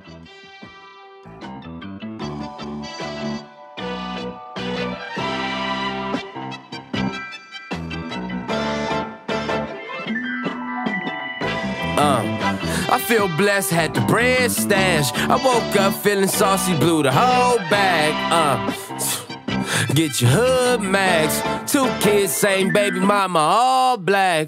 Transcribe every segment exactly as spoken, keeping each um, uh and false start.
Uh, I feel blessed, had the bread stash. I woke up feeling saucy, blew the whole bag. Uh, get your hood max. Two kids, same baby mama, all black.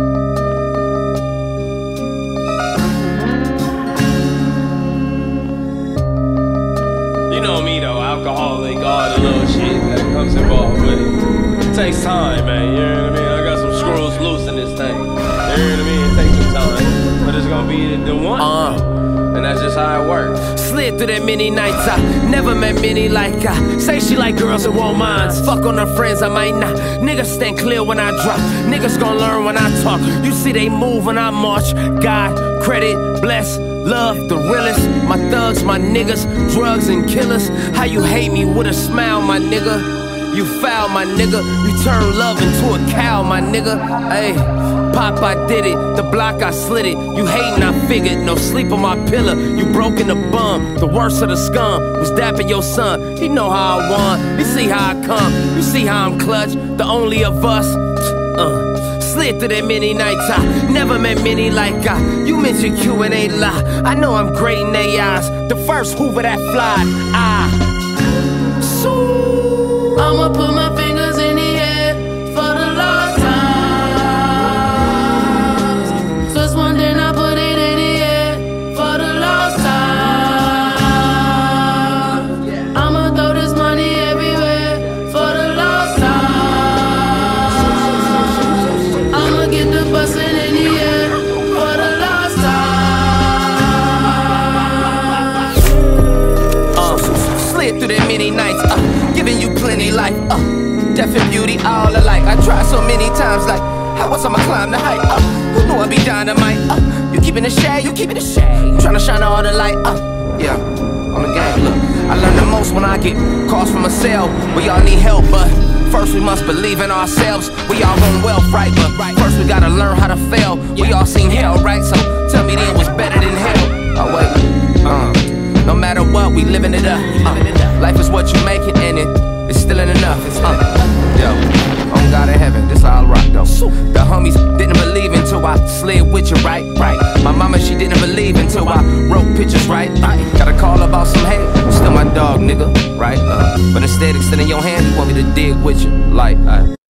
You know me though, alcoholic, all the little shit that comes involved with it. It takes time, man, you know what I mean? I got some screws loose in this thing. You know what I mean? It takes some time, but it's gonna be the one. Uh, and that's just how it works. Slid through that many nights, I never met many like I. Say she like girls and won't minds. Fuck on her friends, I might not. Niggas stand clear when I drop. Niggas gon' learn when I talk. You see they move when I march. God, credit, bless, love, the realest. My thugs, my niggas, drugs and killers. How you hate me with a smile, my nigga. You foul, my nigga. You turn love into a cow, my nigga. Ayy. Pop, I did it. The block, I slid it. You hatin', I figured. No sleep on my pillow. You broke in the bum. The worst of the scum was dapping your son. You know how I won. You see how I come. You see how I'm clutch. The only of us. Uh. Slid through that many nights. I never met many like I. You mentioned Q and ain't lie. I know I'm great in they eyes. The first Hoover that fly. I. So I'ma put my fingers in the air for the last time. Just one then I put it in the air for the last time. I'ma throw this money everywhere for the last time. I'ma get the bustin' in the air for the last time. Uh, slid through that many nights. Uh, giving you plenty life. Uh, death and beauty all alike. I tried so many times, like, how was I'ma climb the height? Uh, who knew I'd be dynamite? Uh, you keeping the shade, you keeping the shade. Tryna shine all the light. Uh, yeah, on the game. Look, I learn the most when I get calls from a cell. We all need help, but first we must believe in ourselves. We all want wealth, right? But first we gotta learn how to fail. We all seen hell, right? So tell me then what's better than hell. Oh wait, uh, no matter what, we living it up. Uh, life is what you make it, and it, it's still ain't enough. Uh, yo, on God in heaven, this all rock though. The homies didn't believe until I slid with you, right? Right. My mama, she didn't believe until I wrote pictures, right? I got a call about some hate. Still my dog, nigga, right? Uh, but instead, extending your hand, you want me to dig with you, like. I